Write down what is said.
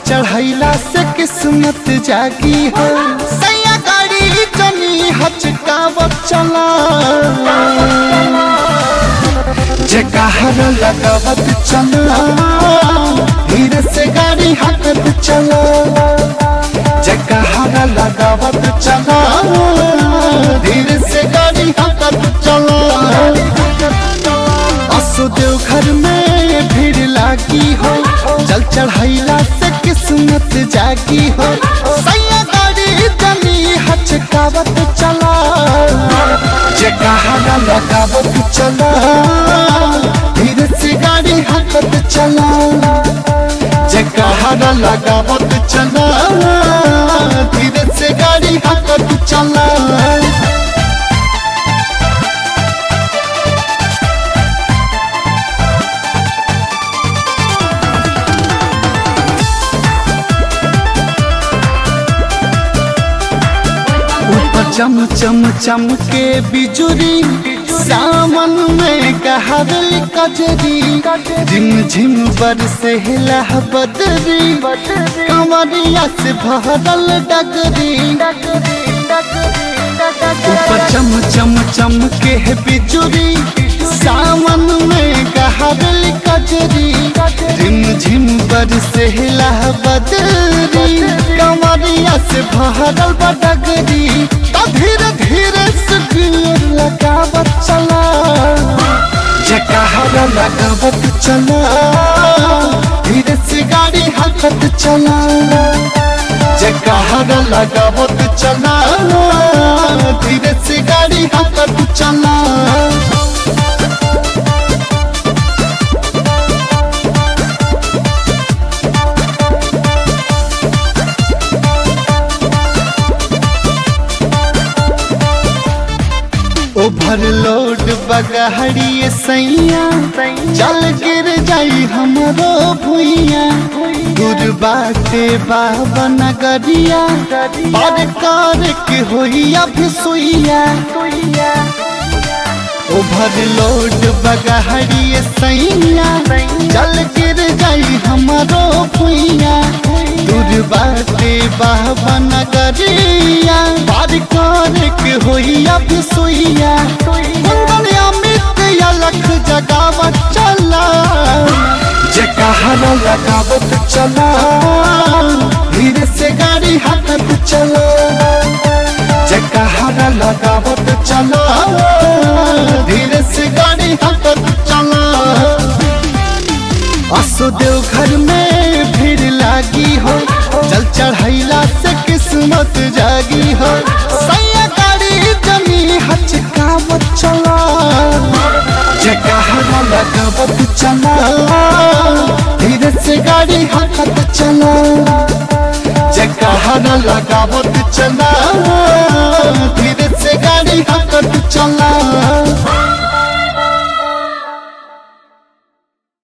चढ़ैला से किस्मत जागी हो। सैया गाड़ी जनी हचकावत चला, जगहर लगावत चला, धीरे से गाड़ी हकत चला, जगहर लगावत चला, धीरे से गाड़ी हकत चला। असुदेव घर में भीड़ लागी हो, जल चढ़ैला से किस्मत जागी हो। सैया गाड़ी जनी हचकावत चला, जगहर लगावत चला, धीरे से गाड़ी हकत चला, जगहर लगावत चला, धीरे से गाड़ी हकत चला। चम चम चम के बिजुरी, सावन में कहरल कजरी, झिम झिम बरसे बदरी, कंवरिया से भरल डगरी। ऊपर चम चम चम के बिजुरी, सावन में कहरल कजरी, झिम झिम बरसे बदरी, कंवरिया से भरल डगरी। धीरे धीरे सुगीर लगावत चला, जगहर लगावत चला, धीरे से गाड़ी हकत चला, जगहर लगावत चला, धीरे से गाड़ी हकत चला। ओवरलोड बगहरी सैया, चल गिर जाई हमरो भुइया, दूर बाटे बाबा नगरिया, पर कर के होइया भी सुइया। ओवरलोड बगहरी सैया, चल गिर जाई हमरो भुइया, दूर बाटे बाबा नगरिया, पर कर के होइया भी सुइया। लख जगावत चला, जगहर लगावत चला, धीरे से गाड़ी हकत चला, जगहर लगावत चला, धीरे से गाड़ी हकत चला। असुदेव घर में भीड़ लागी हो, जल चढ़ैला से किस्मत जागी हो। सैया गाड़ी जनी हचकावत चला, जगहर लगावत चला, धीरे से गाड़ी हकत चला, जगहर लगावत चला, धीरे से गाड़ी हकत चला।